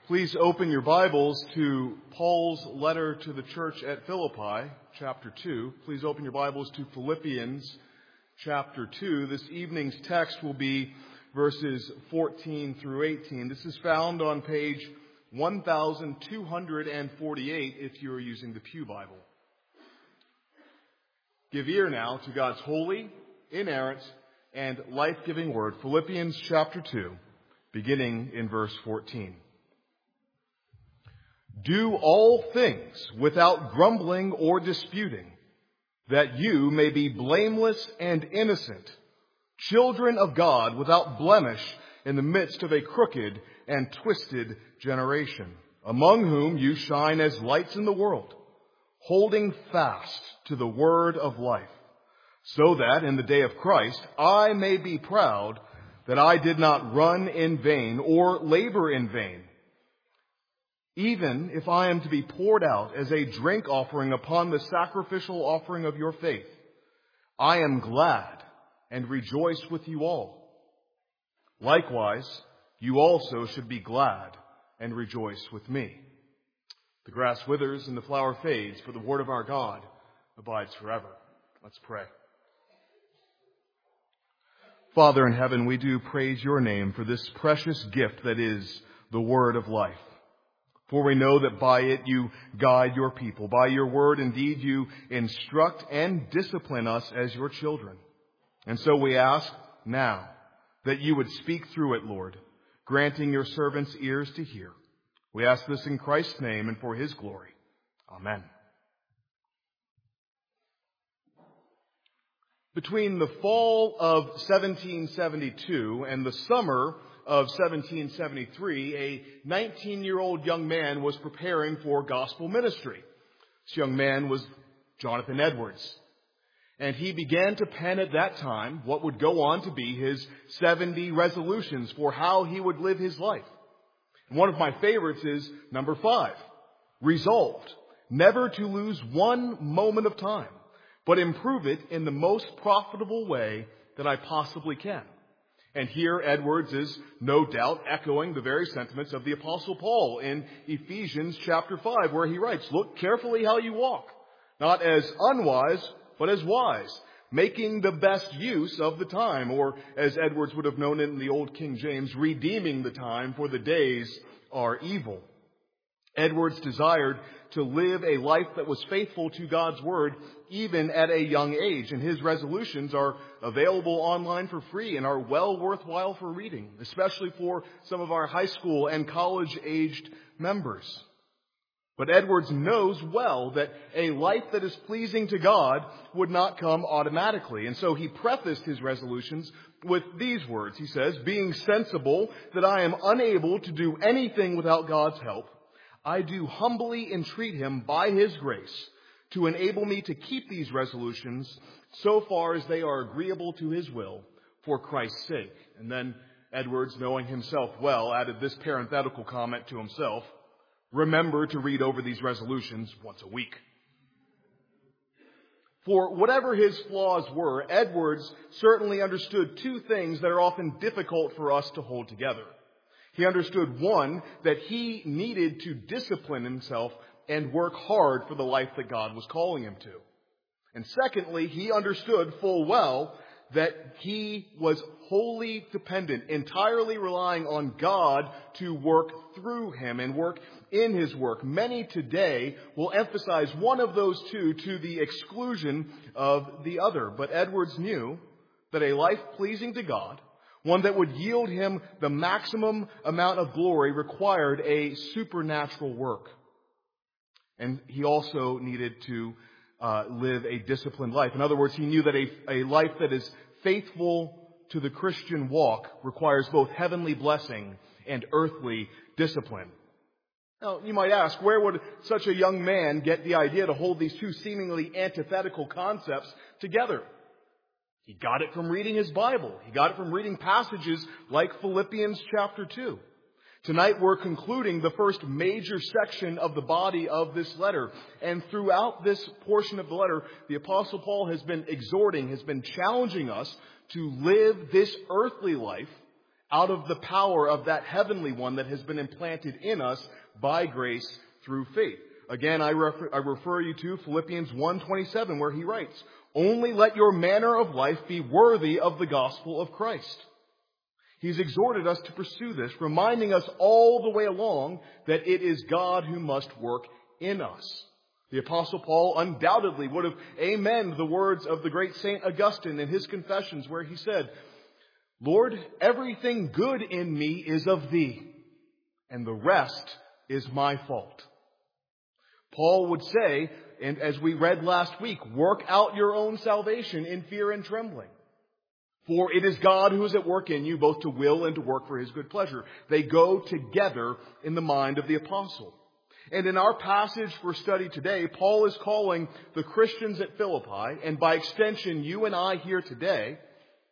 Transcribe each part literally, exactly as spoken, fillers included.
Please open your Bibles to Paul's letter to the church at Philippi, chapter two. Please open your Bibles to Philippians, chapter two. This evening's text will be verses fourteen through eighteen. This is found on page one thousand two hundred forty-eight if you are using the Pew Bible. Give ear now to God's holy, inerrant, and life-giving word. Philippians, chapter two, beginning in verse fourteen. Do all things without grumbling or disputing, that you may be blameless and innocent, children of God without blemish in the midst of a crooked and twisted generation, among whom you shine as lights in the world, holding fast to the word of life, so that in the day of Christ I may be proud that I did not run in vain or labor in vain. Even if I am to be poured out as a drink offering upon the sacrificial offering of your faith, I am glad and rejoice with you all. Likewise, you also should be glad and rejoice with me. The grass withers and the flower fades, but the word of our God abides forever. Let's pray. Father in heaven, we do praise your name for this precious gift that is the word of life. For we know that by it you guide your people. By your word, indeed, you instruct and discipline us as your children. And so we ask now that you would speak through it, Lord, granting your servants ears to hear. We ask this in Christ's name and for his glory. Amen. Between the fall of seventeen seventy-two and the summer of seventeen seventy-three, a nineteen-year-old young man was preparing for gospel ministry. This young man was Jonathan Edwards. And he began to pen at that time what would go on to be his seventy resolutions for how he would live his life. And one of my favorites is number five, resolved never to lose one moment of time, but improve it in the most profitable way that I possibly can. And here Edwards is no doubt echoing the very sentiments of the Apostle Paul in Ephesians chapter five, where he writes, look carefully how you walk, not as unwise, but as wise, making the best use of the time, or as Edwards would have known it in the old King James, redeeming the time, for the days are evil. Edwards desired to live a life that was faithful to God's word even at a young age. And his resolutions are available online for free and are well worthwhile for reading, especially for some of our high school and college-aged members. But Edwards knows well that a life that is pleasing to God would not come automatically. And so he prefaced his resolutions with these words. He says, being sensible that I am unable to do anything without God's help, I do humbly entreat him by his grace to enable me to keep these resolutions so far as they are agreeable to his will for Christ's sake. And then Edwards, knowing himself well, added this parenthetical comment to himself, remember to read over these resolutions once a week. For whatever his flaws were, Edwards certainly understood two things that are often difficult for us to hold together. He understood, one, that he needed to discipline himself and work hard for the life that God was calling him to. And secondly, he understood full well that he was wholly dependent, entirely relying on God to work through him and work in his work. Many today will emphasize one of those two to the exclusion of the other. But Edwards knew that a life pleasing to God, one that would yield him the maximum amount of glory, required a supernatural work. And he also needed to uh, live a disciplined life. In other words, he knew that a, a life that is faithful to the Christian walk requires both heavenly blessing and earthly discipline. Now, you might ask, where would such a young man get the idea to hold these two seemingly antithetical concepts together? He got it from reading his Bible. He got it from reading passages like Philippians chapter two. Tonight we're concluding the first major section of the body of this letter. And throughout this portion of the letter, the Apostle Paul has been exhorting, has been challenging us to live this earthly life out of the power of that heavenly one that has been implanted in us by grace through faith. Again, I refer, I refer you to Philippians one twenty-seven, where he writes, "Only let your manner of life be worthy of the gospel of Christ." He's exhorted us to pursue this, reminding us all the way along that it is God who must work in us. The Apostle Paul undoubtedly would have amened the words of the great Saint Augustine in his Confessions, where he said, "Lord, everything good in me is of thee, and the rest is my fault." Paul would say, and as we read last week, work out your own salvation in fear and trembling. For it is God who is at work in you, both to will and to work for his good pleasure. They go together in the mind of the apostle. And in our passage for study today, Paul is calling the Christians at Philippi, and by extension you and I here today,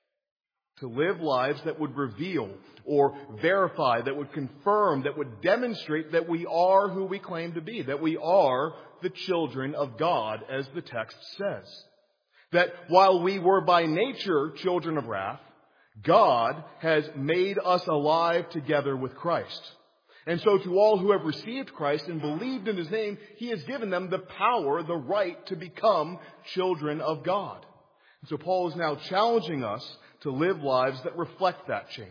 to live lives that would reveal or verify, that would confirm, that would demonstrate that we are who we claim to be, that we are the children of God, as the text says. That while we were by nature children of wrath, God has made us alive together with Christ. And so to all who have received Christ and believed in his name, he has given them the power, the right to become children of God. And so Paul is now challenging us to live lives that reflect that change.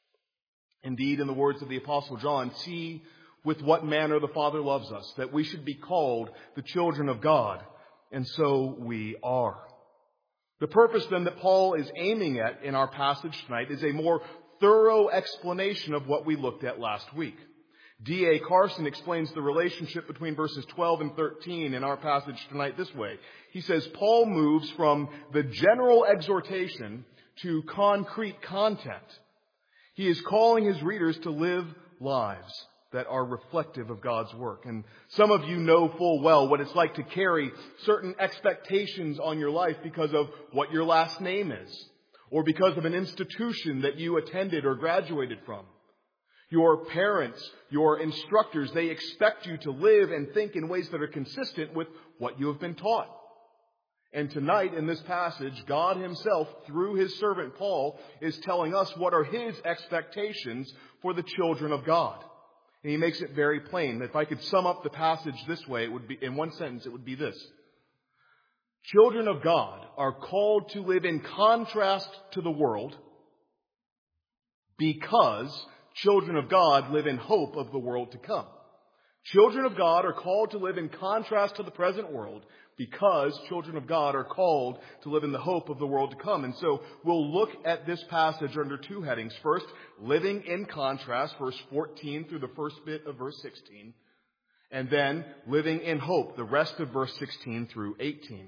Indeed, in the words of the Apostle John, "See with what manner the Father loves us, that we should be called the children of God." And so we are. The purpose then that Paul is aiming at in our passage tonight is a more thorough explanation of what we looked at last week. D A Carson explains the relationship between verses twelve and thirteen in our passage tonight this way. He says, Paul moves from the general exhortation to concrete content. He is calling his readers to live lives that are reflective of God's work. And some of you know full well what it's like to carry certain expectations on your life because of what your last name is, or because of an institution that you attended or graduated from. Your parents, your instructors, they expect you to live and think in ways that are consistent with what you have been taught. And tonight in this passage, God himself, through his servant Paul, is telling us what are his expectations for the children of God. And he makes it very plain. If I could sum up the passage this way, it would be, in one sentence, it would be this. Children of God are called to live in contrast to the world because children of God live in hope of the world to come. Children of God are called to live in contrast to the present world because children of God are called to live in the hope of the world to come. And so we'll look at this passage under two headings. First, living in contrast, verse fourteen through the first bit of verse sixteen. And then living in hope, the rest of verse sixteen through eighteen.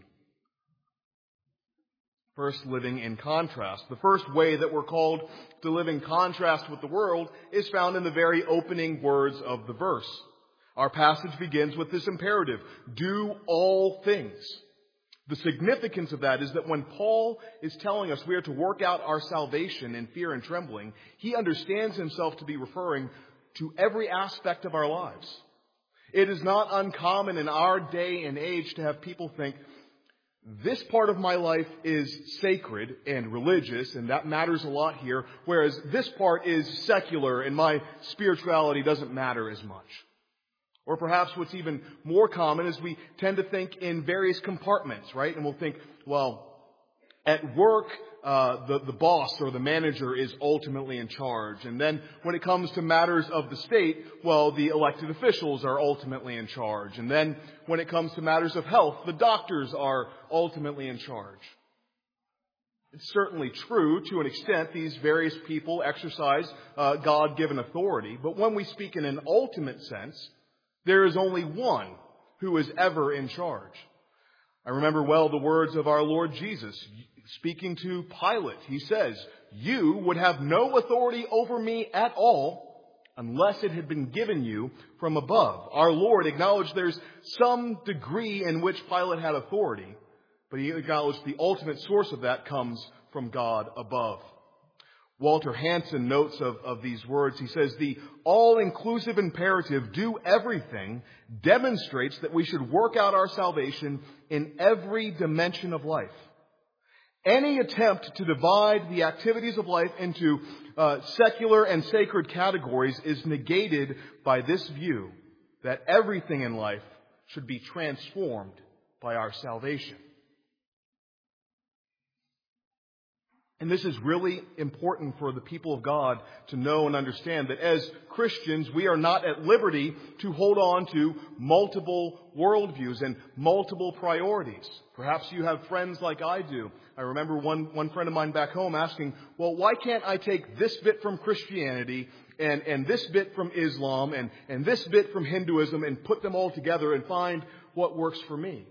First, living in contrast. The first way that we're called to live in contrast with the world is found in the very opening words of the verse. Our passage begins with this imperative: do all things. The significance of that is that when Paul is telling us we are to work out our salvation in fear and trembling, he understands himself to be referring to every aspect of our lives. It is not uncommon in our day and age to have people think, this part of my life is sacred and religious, and that matters a lot here, whereas this part is secular and my spirituality doesn't matter as much. Or perhaps what's even more common is we tend to think in various compartments, right? And we'll think, well, at work, uh, the, the boss or the manager is ultimately in charge. And then when it comes to matters of the state, well, the elected officials are ultimately in charge. And then when it comes to matters of health, the doctors are ultimately in charge. It's certainly true to an extent these various people exercise uh, God-given authority. But when we speak in an ultimate sense, there is only one who is ever in charge. I remember well the words of our Lord Jesus speaking to Pilate. He says, "You would have no authority over me at all unless it had been given you from above." Our Lord acknowledged there's some degree in which Pilate had authority, but he acknowledged the ultimate source of that comes from God above. Walter Hansen notes of, of these words. He says, the all-inclusive imperative, do everything, demonstrates that we should work out our salvation in every dimension of life. Any attempt to divide the activities of life into uh, secular and sacred categories is negated by this view that everything in life should be transformed by our salvation. And this is really important for the people of God to know and understand that as Christians, we are not at liberty to hold on to multiple worldviews and multiple priorities. Perhaps you have friends like I do. I remember one, one friend of mine back home asking, well, why can't I take this bit from Christianity and, and this bit from Islam and, and this bit from Hinduism and put them all together and find what works for me?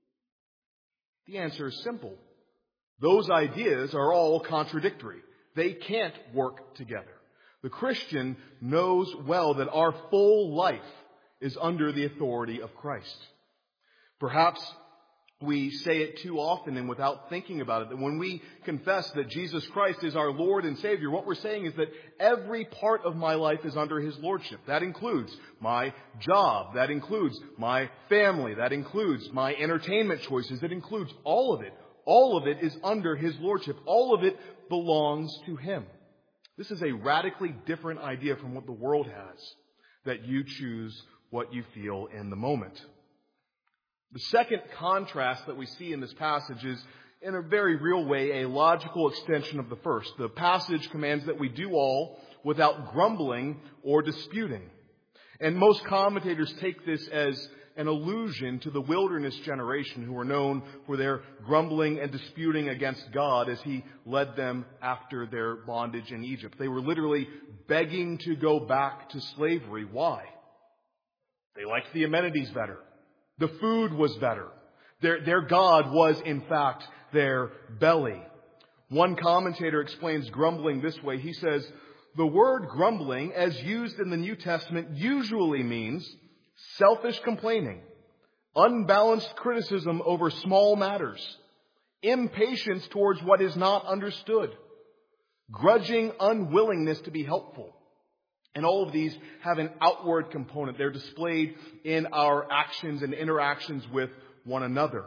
The answer is simple. Those ideas are all contradictory. They can't work together. The Christian knows well that our full life is under the authority of Christ. Perhaps we say it too often and without thinking about it, that when we confess that Jesus Christ is our Lord and Savior, what we're saying is that every part of my life is under His Lordship. That includes my job. That includes my family. That includes my entertainment choices. It includes all of it. All of it is under His Lordship. All of it belongs to Him. This is a radically different idea from what the world has, that you choose what you feel in the moment. The second contrast that we see in this passage is, in a very real way, a logical extension of the first. The passage commands that we do all without grumbling or disputing. And most commentators take this as an allusion to the wilderness generation who were known for their grumbling and disputing against God as He led them after their bondage in Egypt. They were literally begging to go back to slavery. Why? They liked the amenities better. The food was better. Their, their God was, in fact, their belly. One commentator explains grumbling this way. He says, the word grumbling, as used in the New Testament, usually means selfish complaining, unbalanced criticism over small matters, impatience towards what is not understood, grudging unwillingness to be helpful. And all of these have an outward component. They're displayed in our actions and interactions with one another.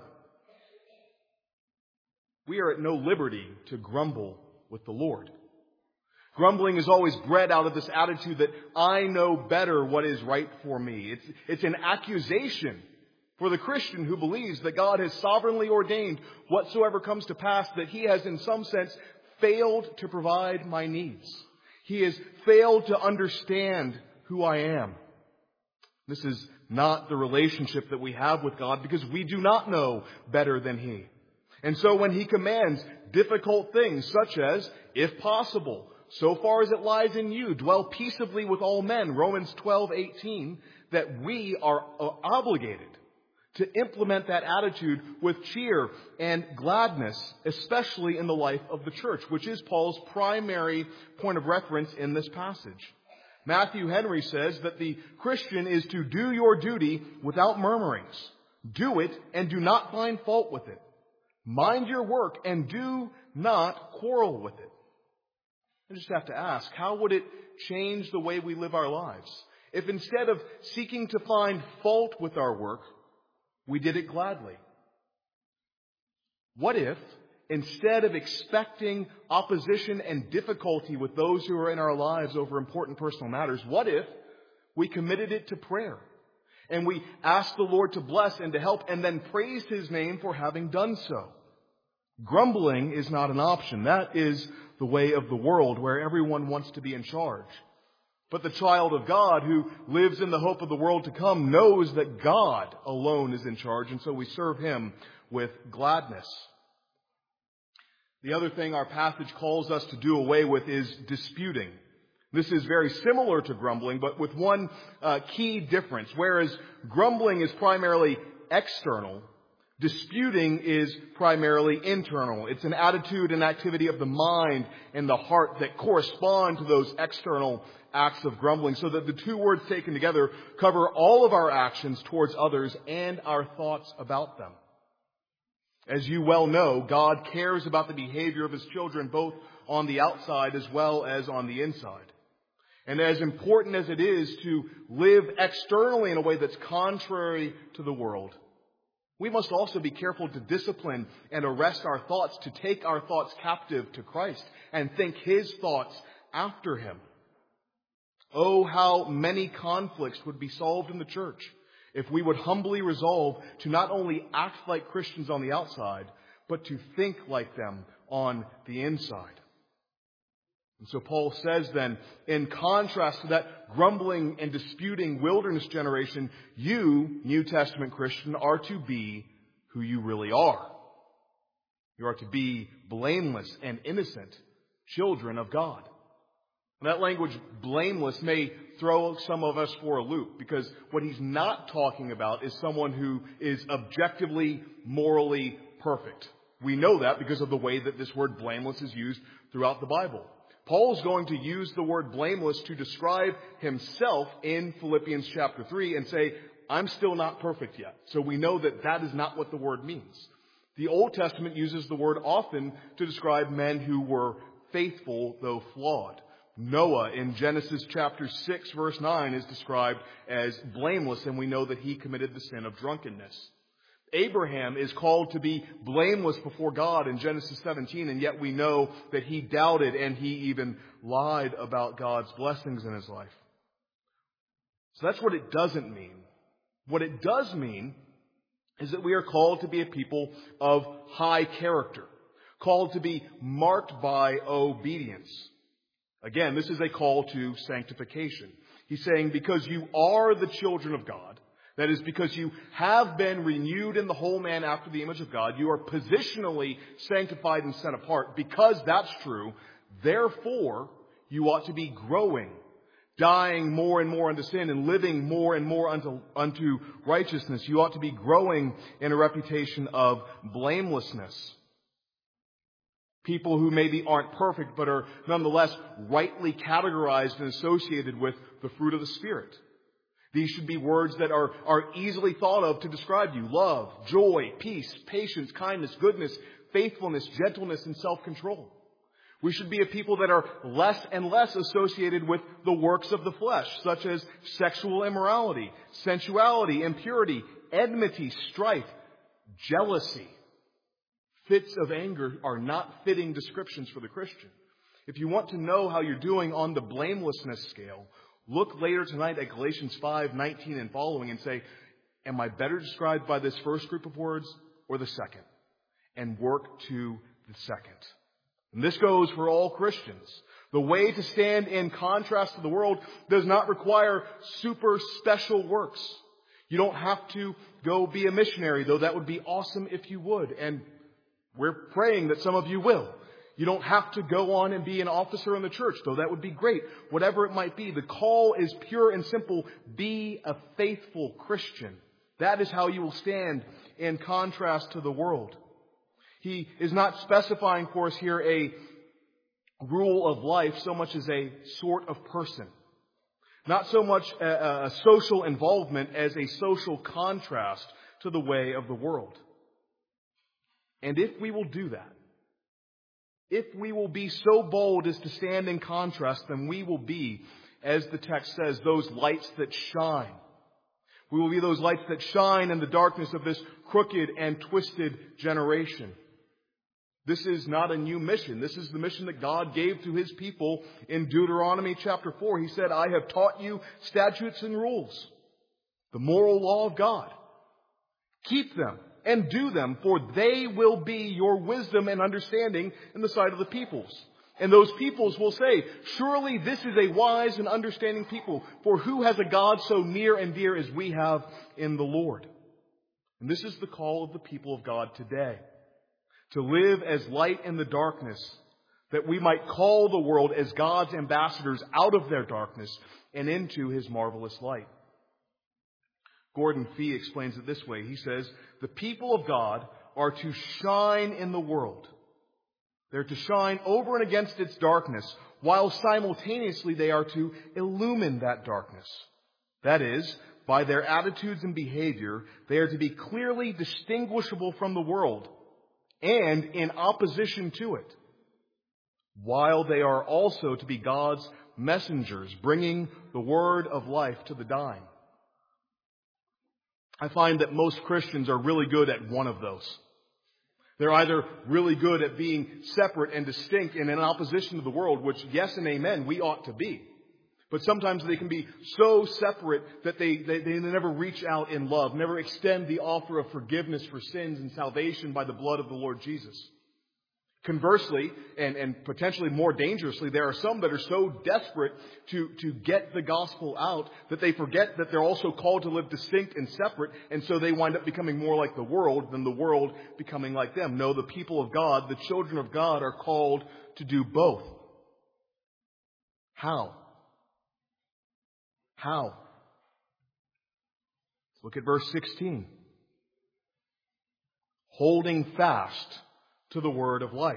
We are at no liberty to grumble with the Lord. Grumbling is always bred out of this attitude that I know better what is right for me. It's, it's an accusation for the Christian who believes that God has sovereignly ordained whatsoever comes to pass, that He has in some sense failed to provide my needs. He has failed to understand who I am. This is not the relationship that we have with God because we do not know better than He. And so when He commands difficult things such as, if possible, so far as it lies in you, dwell peaceably with all men, Romans twelve eighteen, that we are obligated to implement that attitude with cheer and gladness, especially in the life of the church, which is Paul's primary point of reference in this passage. Matthew Henry says that the Christian is to do your duty without murmurings. Do it and do not find fault with it. Mind your work and do not quarrel with it. I just have to ask, how would it change the way we live our lives if instead of seeking to find fault with our work, we did it gladly? What if, instead of expecting opposition and difficulty with those who are in our lives over important personal matters, what if we committed it to prayer and we asked the Lord to bless and to help and then praised His name for having done so? Grumbling is not an option. That is the way of the world where everyone wants to be in charge. But the child of God who lives in the hope of the world to come knows that God alone is in charge, and so we serve Him with gladness. The other thing our passage calls us to do away with is disputing. This is very similar to grumbling, but with one uh, key difference. Whereas grumbling is primarily external, disputing is primarily internal. It's an attitude and activity of the mind and the heart that correspond to those external acts of grumbling, so that the two words taken together cover all of our actions towards others and our thoughts about them. As you well know, God cares about the behavior of His children both on the outside as well as on the inside. And as important as it is to live externally in a way that's contrary to the world, We must also be careful to discipline and arrest our thoughts, to take our thoughts captive to Christ and think His thoughts after Him. Oh, how many conflicts would be solved in the church if we would humbly resolve to not only act like Christians on the outside, but to think like them on the inside. And so Paul says then, in contrast to that grumbling and disputing wilderness generation, you, New Testament Christian, are to be who you really are. You are to be blameless and innocent children of God. And that language, blameless, may throw some of us for a loop, because what he's not talking about is someone who is objectively, morally perfect. We know that because of the way that this word blameless is used throughout the Bible. Paul's going to use the word blameless to describe himself in Philippians chapter three and say, I'm still not perfect yet. So we know that that is not what the word means. The Old Testament uses the word often to describe men who were faithful though flawed. Noah in Genesis chapter six verse nine is described as blameless, and we know that he committed the sin of drunkenness. Abraham is called to be blameless before God in Genesis seventeen, and yet we know that he doubted and he even lied about God's blessings in his life. So that's what it doesn't mean. What it does mean is that we are called to be a people of high character, called to be marked by obedience. Again, this is a call to sanctification. He's saying because you are the children of God, that is, because you have been renewed in the whole man after the image of God, you are positionally sanctified and set apart. Because that's true, therefore, you ought to be growing, dying more and more unto sin and living more and more unto, unto righteousness. You ought to be growing in a reputation of blamelessness. People who maybe aren't perfect, but are nonetheless rightly categorized and associated with the fruit of the Spirit. These should be words that are, are easily thought of to describe you. Love, joy, peace, patience, kindness, goodness, faithfulness, gentleness, and self-control. We should be a people that are less and less associated with the works of the flesh, such as sexual immorality, sensuality, impurity, enmity, strife, jealousy. Fits of anger are not fitting descriptions for the Christian. If you want to know how you're doing on the blamelessness scale, look later tonight at Galatians five nineteen and following and say, am I better described by this first group of words or the second? And work to the second. And this goes for all Christians. The way to stand in contrast to the world does not require super special works. You don't have to go be a missionary, though that would be awesome if you would. And we're praying that some of you will. You don't have to go on and be an officer in the church, though that would be great. Whatever it might be, the call is pure and simple. Be a faithful Christian. That is how you will stand in contrast to the world. He is not specifying for us here a rule of life so much as a sort of person. Not so much a, a social involvement as a social contrast to the way of the world. And if we will do that, if we will be so bold as to stand in contrast, then we will be, as the text says, those lights that shine. We will be those lights that shine in the darkness of this crooked and twisted generation. This is not a new mission. This is the mission that God gave to His people in Deuteronomy chapter four. He said, I have taught you statutes and rules, the moral law of God. Keep them and do them, for they will be your wisdom and understanding in the sight of the peoples. And those peoples will say, surely this is a wise and understanding people, for who has a God so near and dear as we have in the Lord? And this is the call of the people of God today, to live as light in the darkness, that we might call the world as God's ambassadors out of their darkness and into His marvelous light. Gordon Fee explains it this way. He says, the people of God are to shine in the world. They're to shine over and against its darkness, while simultaneously they are to illumine that darkness. That is, by their attitudes and behavior, they are to be clearly distinguishable from the world and in opposition to it, while they are also to be God's messengers, bringing the word of life to the dying. I find that most Christians are really good at one of those. They're either really good at being separate and distinct and in opposition to the world, which, yes and amen, we ought to be. But sometimes they can be so separate that they, they, they never reach out in love, never extend the offer of forgiveness for sins and salvation by the blood of the Lord Jesus. Conversely, and, and potentially more dangerously, there are some that are so desperate to, to get the gospel out that they forget that they're also called to live distinct and separate, and so they wind up becoming more like the world than the world becoming like them. No, the people of God, the children of God, are called to do both. How? How? Look at verse sixteen. Holding fast to the word of life.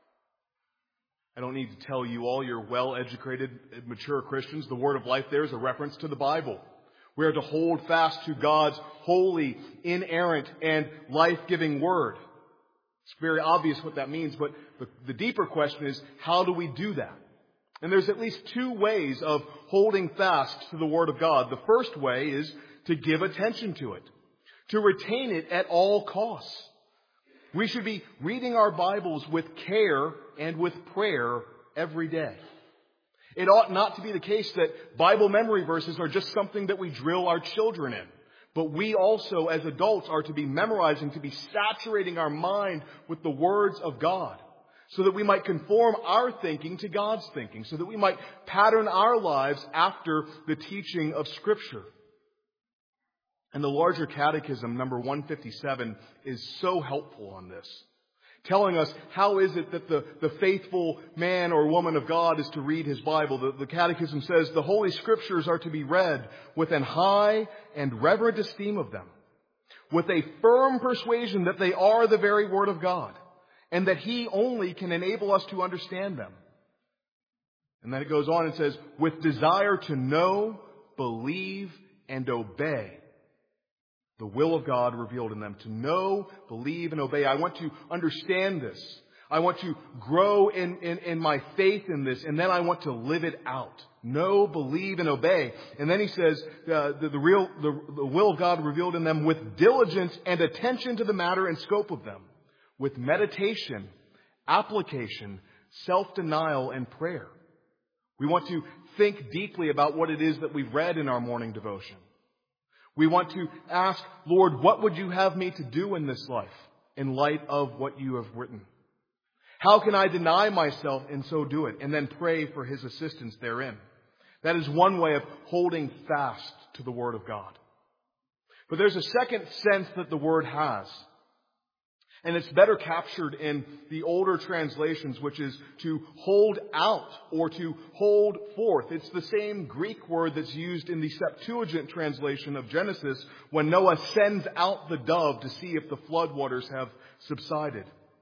I don't need to tell you all, you're well-educated, mature Christians, the word of life there is a reference to the Bible. We are to hold fast to God's holy, inerrant, and life-giving word. It's very obvious what that means, but the, the deeper question is, how do we do that? And there's at least two ways of holding fast to the word of God. The first way is to give attention to it, to retain it at all costs. We should be reading our Bibles with care and with prayer every day. It ought not to be the case that Bible memory verses are just something that we drill our children in. But we also, as adults, are to be memorizing, to be saturating our mind with the words of God, so that we might conform our thinking to God's thinking, so that we might pattern our lives after the teaching of Scripture. And the larger catechism, number one fifty-seven, is so helpful on this, telling us how is it that the, the faithful man or woman of God is to read his Bible. The, the catechism says the Holy Scriptures are to be read with an high and reverent esteem of them, with a firm persuasion that they are the very Word of God, and that He only can enable us to understand them. And then it goes on and says, with desire to know, believe, and obey the will of God revealed in them. To know, believe, and obey. I want to understand this. I want to grow in, in, in my faith in this, and then I want to live it out. Know, believe, and obey. And then he says, uh, the, the, real, the, the will of God revealed in them with diligence and attention to the matter and scope of them, with meditation, application, self-denial, and prayer. We want to think deeply about what it is that we've read in our morning devotion. We want to ask, Lord, what would you have me to do in this life in light of what you have written? How can I deny myself and so do it? And then pray for His assistance therein. That is one way of holding fast to the Word of God. But there's a second sense that the Word has. And it's better captured in the older translations, which is to hold out or to hold forth. It's the same Greek word that's used in the Septuagint translation of Genesis when Noah sends out the dove to see if the floodwaters have subsided.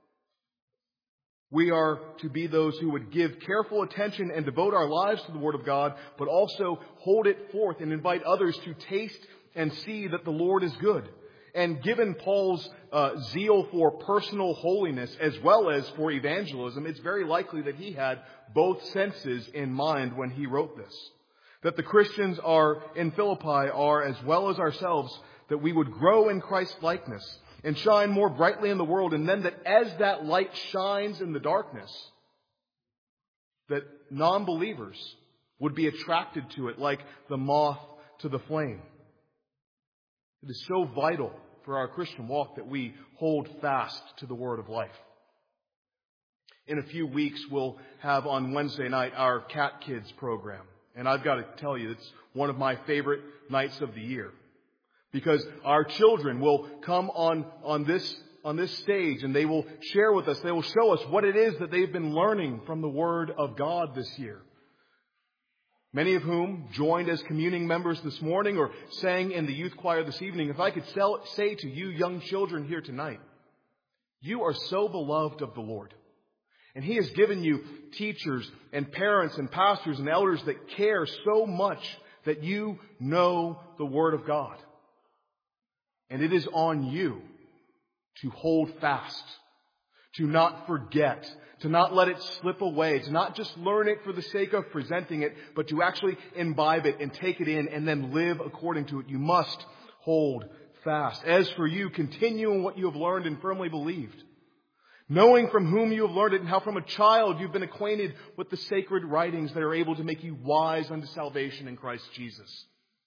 We are to be those who would give careful attention and devote our lives to the Word of God, but also hold it forth and invite others to taste and see that the Lord is good. And given Paul's uh, zeal for personal holiness as well as for evangelism, it's very likely that he had both senses in mind when he wrote this. That the Christians are in Philippi are, as well as ourselves, that we would grow in Christ's likeness and shine more brightly in the world. And then that as that light shines in the darkness, that non-believers would be attracted to it like the moth to the flame. It is so vital for our Christian walk that we hold fast to the word of life. In a few weeks, we'll have on Wednesday night our Cat Kids program. And I've got to tell you, it's one of my favorite nights of the year. Because our children will come on, on this, on this stage and they will share with us, they will show us what it is that they've been learning from the Word of God this year. Many of whom joined as communing members this morning or sang in the youth choir this evening. If I could sell, say to you young children here tonight, you are so beloved of the Lord. And He has given you teachers and parents and pastors and elders that care so much that you know the Word of God. And it is on you to hold fast, to not forget, to not let it slip away, to not just learn it for the sake of presenting it, but to actually imbibe it and take it in and then live according to it. You must hold fast. As for you, continue in what you have learned and firmly believed, knowing from whom you have learned it and how from a child you've been acquainted with the sacred writings that are able to make you wise unto salvation in Christ Jesus.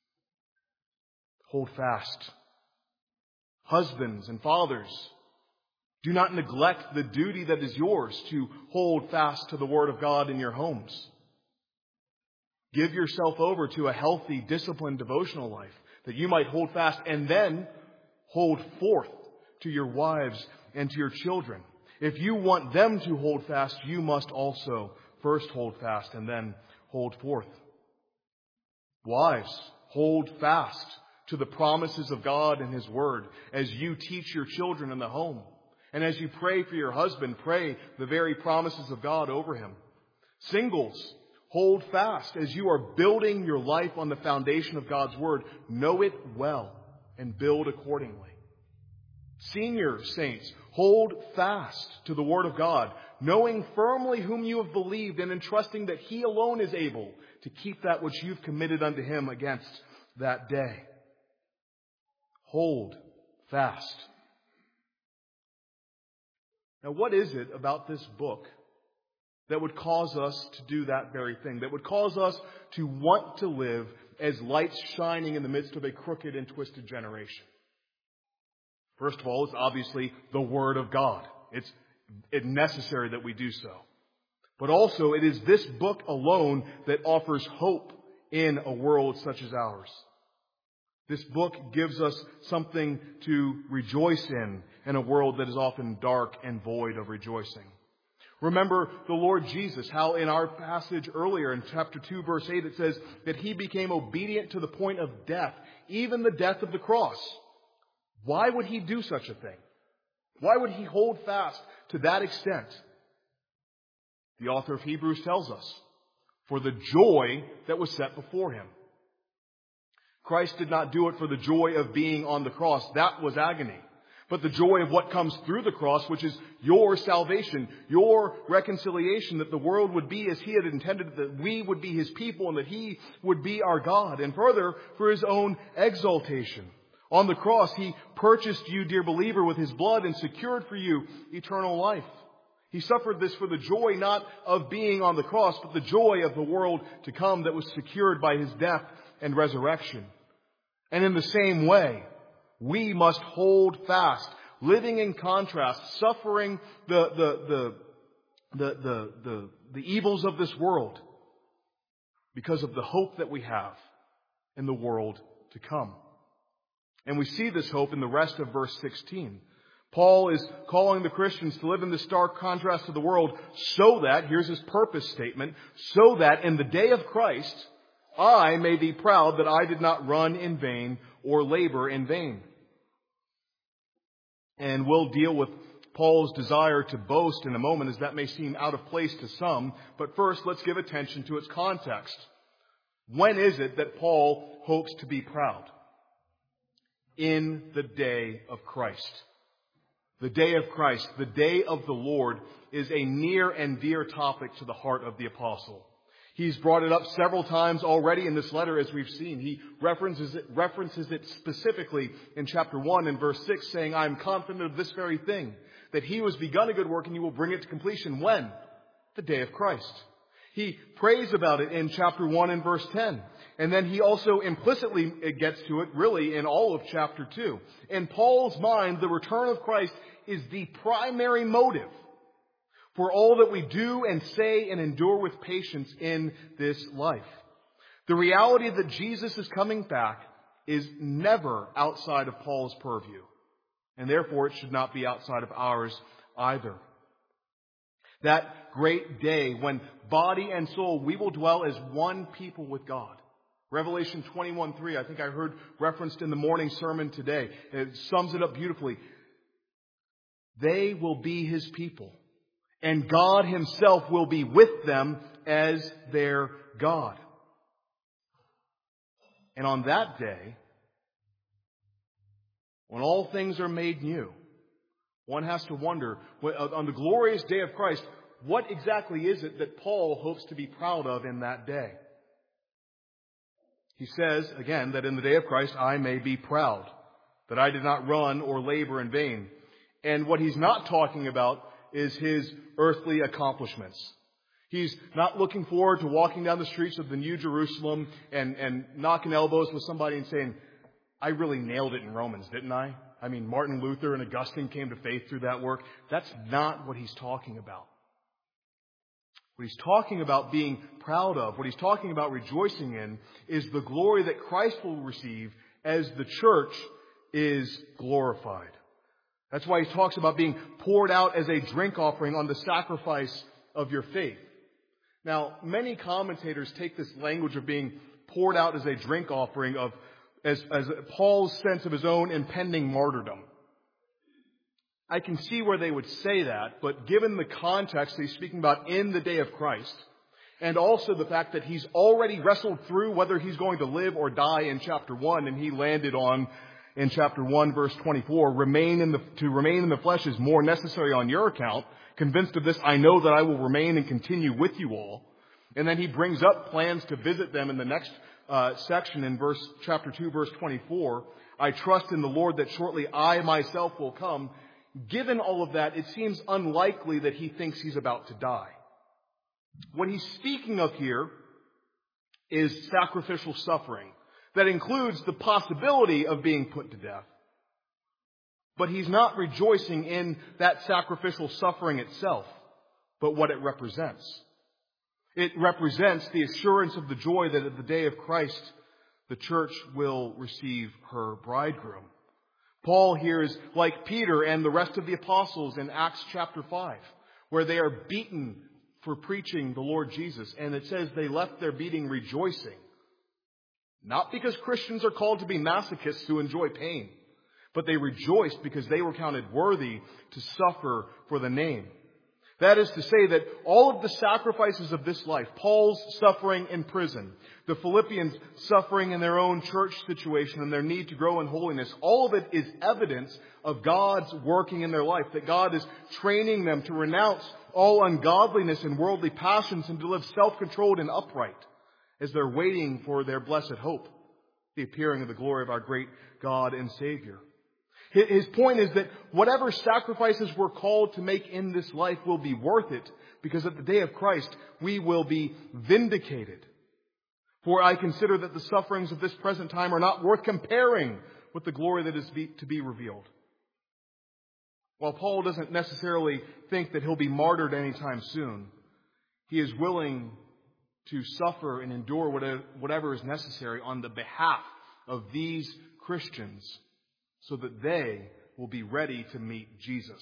Hold fast. Husbands and fathers, do not neglect the duty that is yours to hold fast to the Word of God in your homes. Give yourself over to a healthy, disciplined, devotional life that you might hold fast and then hold forth to your wives and to your children. If you want them to hold fast, you must also first hold fast and then hold forth. Wives, hold fast to the promises of God and His Word as you teach your children in the home. And as you pray for your husband, pray the very promises of God over him. Singles, hold fast as you are building your life on the foundation of God's Word. Know it well and build accordingly. Senior saints, hold fast to the Word of God, knowing firmly whom you have believed and entrusting that He alone is able to keep that which you've committed unto Him against that day. Hold fast. Now, what is it about this book that would cause us to do that very thing, that would cause us to want to live as lights shining in the midst of a crooked and twisted generation? First of all, it's obviously the Word of God. It's necessary that we do so. But also, it is this book alone that offers hope in a world such as ours. This book gives us something to rejoice in in a world that is often dark and void of rejoicing. Remember the Lord Jesus, how in our passage earlier in chapter two, verse eight, it says that He became obedient to the point of death, even the death of the cross. Why would He do such a thing? Why would He hold fast to that extent? The author of Hebrews tells us, for the joy that was set before Him. Christ did not do it for the joy of being on the cross. That was agony. But the joy of what comes through the cross, which is your salvation, your reconciliation, that the world would be as He had intended, that we would be His people and that He would be our God. And further, for His own exaltation. On the cross, He purchased you, dear believer, with His blood and secured for you eternal life. He suffered this for the joy not of being on the cross, but the joy of the world to come that was secured by His death and resurrection. And in the same way, we must hold fast, living in contrast, suffering the, the, the, the, the, the, the evils of this world because of the hope that we have in the world to come. And we see this hope in the rest of verse sixteen. Paul is calling the Christians to live in this stark contrast to the world so that, here's his purpose statement, so that in the day of Christ, I may be proud that I did not run in vain or labor in vain. And we'll deal with Paul's desire to boast in a moment, as that may seem out of place to some. But first, let's give attention to its context. When is it that Paul hopes to be proud? In the day of Christ. The day of Christ, the day of the Lord, is a near and dear topic to the heart of the apostle. He's brought it up several times already in this letter, as we've seen. He references it, references it specifically in chapter one and verse six, saying, I am confident of this very thing, that He who has begun a good work and He will bring it to completion. When? The day of Christ. He prays about it in chapter one and verse ten. And then he also implicitly gets to it, really, in all of chapter two. In Paul's mind, the return of Christ is the primary motive for all that we do and say and endure with patience in this life. The reality that Jesus is coming back is never outside of Paul's purview. And therefore, it should not be outside of ours either. That great day when body and soul, we will dwell as one people with God. Revelation twenty-one three, I think I heard referenced in the morning sermon today. It sums it up beautifully. They will be His people, and God Himself will be with them as their God. And on that day, when all things are made new, one has to wonder, on the glorious day of Christ, what exactly is it that Paul hopes to be proud of in that day? He says, again, that in the day of Christ I may be proud. that I did not run or labor in vain. And what he's not talking about is his earthly accomplishments. He's not looking forward to walking down the streets of the New Jerusalem and, and knocking elbows with somebody and saying, I really nailed it in Romans, didn't I? I mean, Martin Luther and Augustine came to faith through that work. That's not what he's talking about. What he's talking about being proud of, what he's talking about rejoicing in, is the glory that Christ will receive as the church is glorified. That's why he talks about being poured out as a drink offering on the sacrifice of your faith. Now, many commentators take this language of being poured out as a drink offering of as, as Paul's sense of his own impending martyrdom. I can see where they would say that, but given the context he's speaking about in the day of Christ, and also the fact that he's already wrestled through whether he's going to live or die in chapter one, and he landed on, in chapter one, verse twenty-four, remain in the, to remain in the flesh is more necessary on your account. Convinced of this, I know that I will remain and continue with you all. And then he brings up plans to visit them in the next uh, section in verse chapter two, verse twenty-four. I trust in the Lord that shortly I myself will come. Given all of that, it seems unlikely that he thinks he's about to die. What he's speaking of here is sacrificial suffering that includes the possibility of being put to death. But he's not rejoicing in that sacrificial suffering itself, but what it represents. It represents the assurance of the joy that at the day of Christ, the church will receive her bridegroom. Paul here is like Peter and the rest of the apostles in Acts chapter five, where they are beaten for preaching the Lord Jesus. And it says they left their beating rejoicing. Not because Christians are called to be masochists who enjoy pain, but they rejoiced because they were counted worthy to suffer for the name. That is to say that all of the sacrifices of this life, Paul's suffering in prison, the Philippians suffering in their own church situation and their need to grow in holiness, all of it is evidence of God's working in their life, that God is training them to renounce all ungodliness and worldly passions and to live self-controlled and upright as they're waiting for their blessed hope, the appearing of the glory of our great God and Savior. His point is that whatever sacrifices we're called to make in this life will be worth it, because at the day of Christ we will be vindicated. For I consider that the sufferings of this present time are not worth comparing with the glory that is to be revealed. While Paul doesn't necessarily think that he'll be martyred anytime soon, he is willing to suffer and endure whatever is necessary on the behalf of these Christians, so that they will be ready to meet Jesus.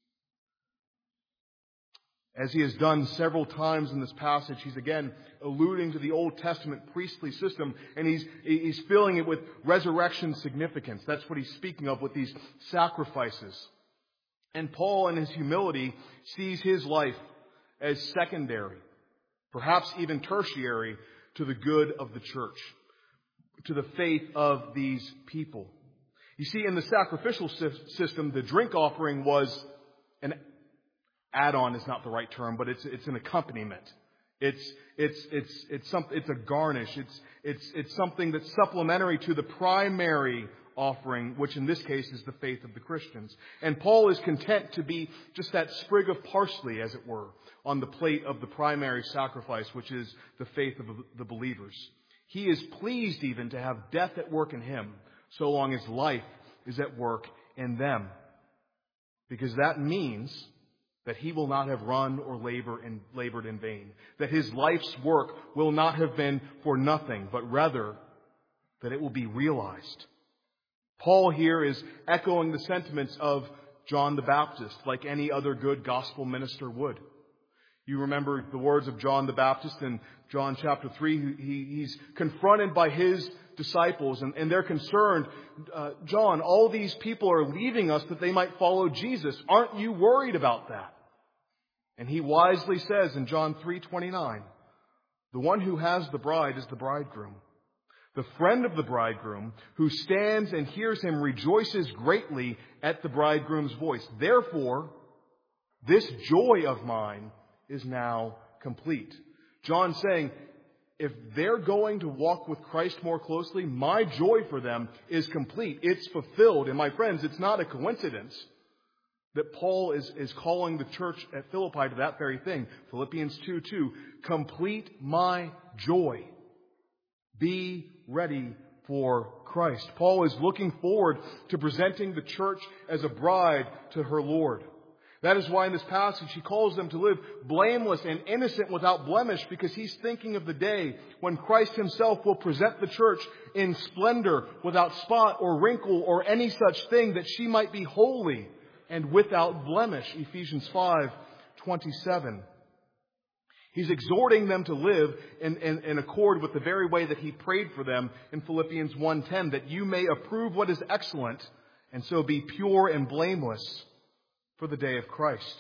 As he has done several times in this passage, he's again alluding to the Old Testament priestly system, and he's, he's filling it with resurrection significance. That's what he's speaking of with these sacrifices. And Paul, in his humility, sees his life as secondary, perhaps even tertiary, to the good of the church, to the faith of these people. You see, in the sacrificial system, the drink offering was an add-on is not the right term, but it's it's an accompaniment. It's it's it's it's some it's a garnish. It's it's it's something that's supplementary to the primary offering, which in this case is the faith of the Christians. And Paul is content to be just that sprig of parsley, as it were, on the plate of the primary sacrifice, which is the faith of the believers. He is pleased even to have death at work in him, so long as life is at work in them. Because that means that he will not have run or labor and labored in vain. That his life's work will not have been for nothing, but rather that it will be realized. Paul here is echoing the sentiments of John the Baptist, like any other good gospel minister would. You remember the words of John the Baptist in John chapter three. He, he's confronted by his disciples, and, and they're concerned. Uh, John, all these people are leaving us that they might follow Jesus. Aren't you worried about that? And he wisely says in John three twenty-nine, the one who has the bride is the bridegroom. The friend of the bridegroom who stands and hears him rejoices greatly at the bridegroom's voice. Therefore, this joy of mine is now complete. John saying, if they're going to walk with Christ more closely, my joy for them is complete. It's fulfilled. And my friends, it's not a coincidence that Paul is, is calling the church at Philippi to that very thing. Philippians two two, complete my joy. Be ready for Christ. Paul is looking forward to presenting the church as a bride to her Lord. That is why in this passage he calls them to live blameless and innocent without blemish, because he's thinking of the day when Christ himself will present the church in splendor, without spot or wrinkle or any such thing, that she might be holy and without blemish. Ephesians five twenty-seven. He's exhorting them to live in, in, in accord with the very way that he prayed for them in Philippians one ten, that you may approve what is excellent and so be pure and blameless for the day of Christ.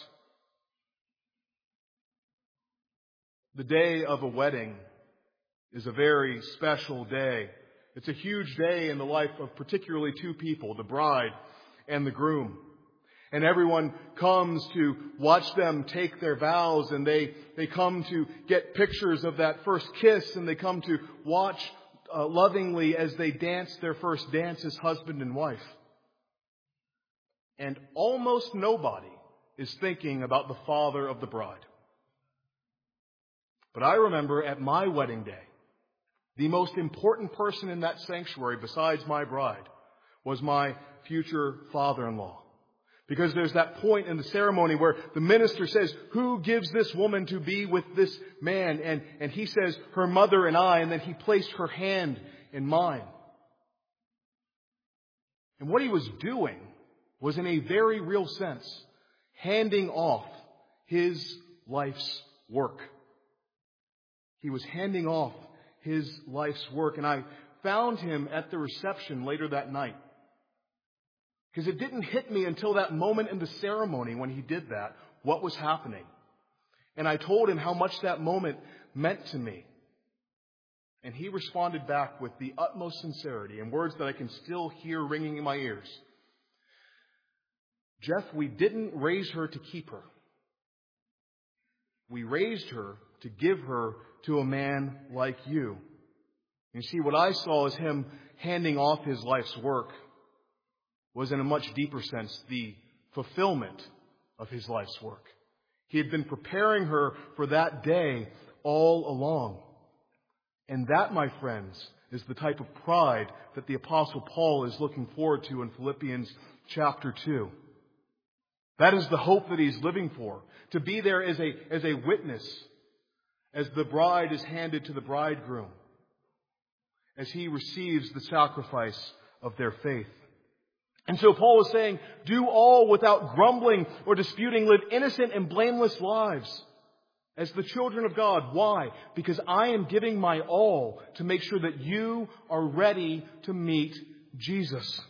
The day of a wedding is a very special day. It's a huge day in the life of particularly two people, the bride and the groom. And everyone comes to watch them take their vows, and they, they come to get pictures of that first kiss, and they come to watch uh, lovingly as they dance their first dance as husband and wife. And almost nobody is thinking about the father of the bride. But I remember at my wedding day, the most important person in that sanctuary besides my bride was my future father-in-law. Because there's that point in the ceremony where the minister says, who gives this woman to be with this man? And, and he says, her mother and I, and then he placed her hand in mine. And what he was doing was, in a very real sense, handing off his life's work. He was handing off his life's work. And I found him at the reception later that night. Because it didn't hit me until that moment in the ceremony when he did that, what was happening. And I told him how much that moment meant to me. And he responded back with the utmost sincerity in words that I can still hear ringing in my ears. Jeff, we didn't raise her to keep her. We raised her to give her to a man like you. You see, what I saw as him handing off his life's work was, in a much deeper sense, the fulfillment of his life's work. He had been preparing her for that day all along. And that, my friends, is the type of pride that the Apostle Paul is looking forward to in Philippians chapter two. That is the hope that he's living for. To be there as a, as a witness, as the bride is handed to the bridegroom, as he receives the sacrifice of their faith. And so Paul is saying, do all without grumbling or disputing, live innocent and blameless lives as the children of God. Why? Because I am giving my all to make sure that you are ready to meet Jesus.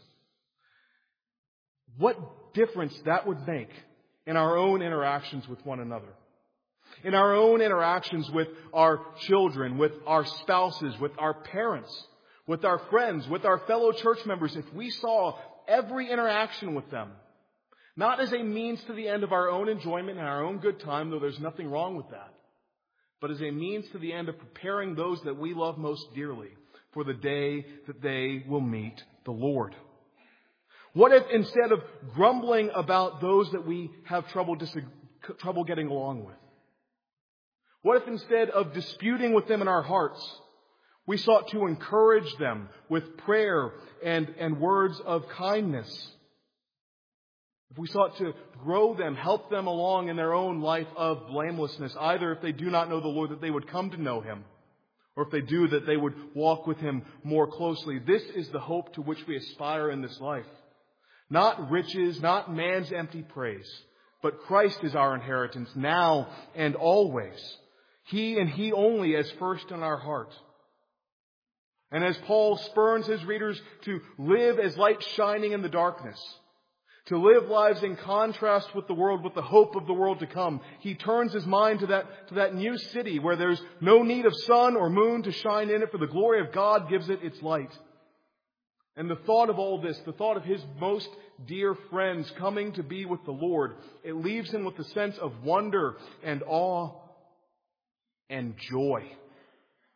What difference that would make in our own interactions with one another. In our own interactions with our children, with our spouses, with our parents, with our friends, with our fellow church members, if we saw every interaction with them not as a means to the end of our own enjoyment and our own good time, though there's nothing wrong with that, but as a means to the end of preparing those that we love most dearly for the day that they will meet the Lord. What if, instead of grumbling about those that we have trouble, dis- trouble getting along with, what if instead of disputing with them in our hearts, we sought to encourage them with prayer and, and words of kindness? If we sought to grow them, help them along in their own life of blamelessness, either if they do not know the Lord, that they would come to know Him, or if they do, that they would walk with Him more closely. This is the hope to which we aspire in this life. Not riches, not man's empty praise, but Christ is our inheritance now and always. He and He only as first in our heart. And as Paul spurns his readers to live as light shining in the darkness, to live lives in contrast with the world, with the hope of the world to come, he turns his mind to that, to that new city where there's no need of sun or moon to shine in it, for the glory of God gives it its light. And the thought of all this, the thought of his most dear friends coming to be with the Lord, it leaves him with a sense of wonder and awe and joy.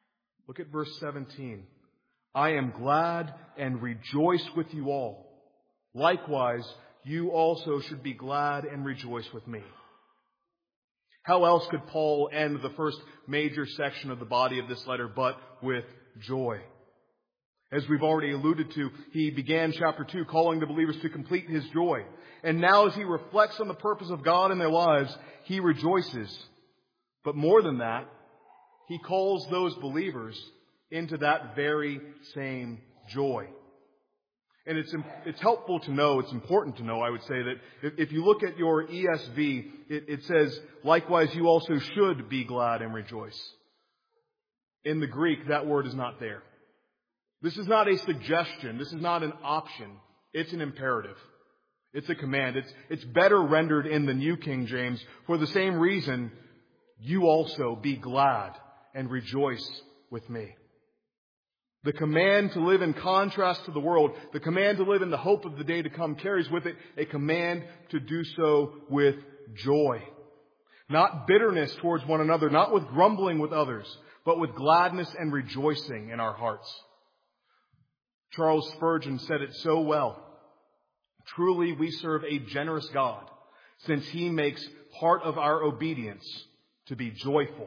Look at verse seventeen. I am glad and rejoice with you all. Likewise, you also should be glad and rejoice with me. How else could Paul end the first major section of the body of this letter but with joy? As we've already alluded to, he began chapter two calling the believers to complete his joy. And now as he reflects on the purpose of God in their lives, he rejoices. But more than that, he calls those believers into that very same joy. And it's it's helpful to know, it's important to know, I would say, that if, if you look at your E S V, it, it says, likewise you also should be glad and rejoice. In the Greek, that word is not there. This is not a suggestion. This is not an option. It's an imperative. It's a command. It's, it's better rendered in the New King James. For the same reason, you also be glad and rejoice with me. The command to live in contrast to the world, the command to live in the hope of the day to come, carries with it a command to do so with joy. Not bitterness towards one another, not with grumbling with others, but with gladness and rejoicing in our hearts. Charles Spurgeon said it so well. Truly we serve a generous God, since He makes part of our obedience to be joyful.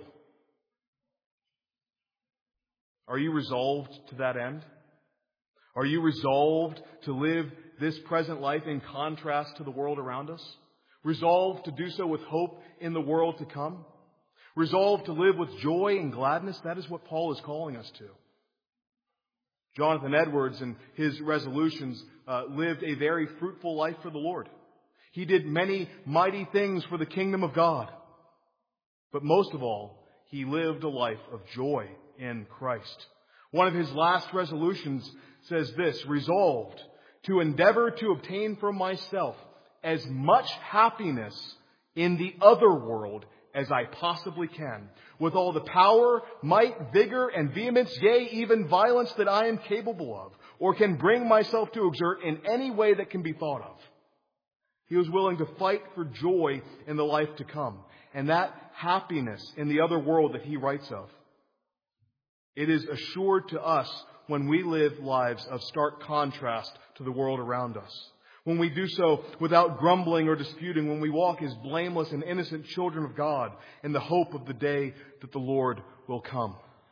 Are you resolved to that end? Are you resolved to live this present life in contrast to the world around us? Resolved to do so with hope in the world to come? Resolved to live with joy and gladness? That is what Paul is calling us to. Jonathan Edwards and his resolutions uh, lived a very fruitful life for the Lord. He did many mighty things for the kingdom of God. But most of all, he lived a life of joy in Christ. One of his last resolutions says this, resolved to endeavor to obtain for myself as much happiness in the other world as I possibly can, with all the power, might, vigor, and vehemence, yea, even violence that I am capable of, or can bring myself to exert in any way that can be thought of. He was willing to fight for joy in the life to come, and that happiness in the other world that he writes of. It is assured to us when we live lives of stark contrast to the world around us. When we do so without grumbling or disputing, when we walk as blameless and innocent children of God in the hope of the day that the Lord will come.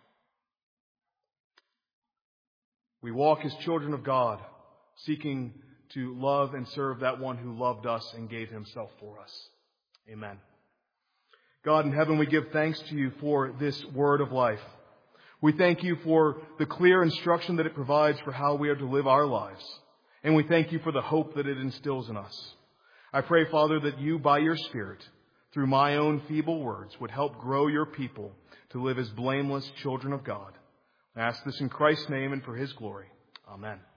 We walk as children of God, seeking to love and serve that one who loved us and gave himself for us. Amen. God in heaven, we give thanks to you for this word of life. We thank you for the clear instruction that it provides for how we are to live our lives. And we thank you for the hope that it instills in us. I pray, Father, that you, by your Spirit, through my own feeble words, would help grow your people to live as blameless children of God. I ask this in Christ's name and for his glory. Amen.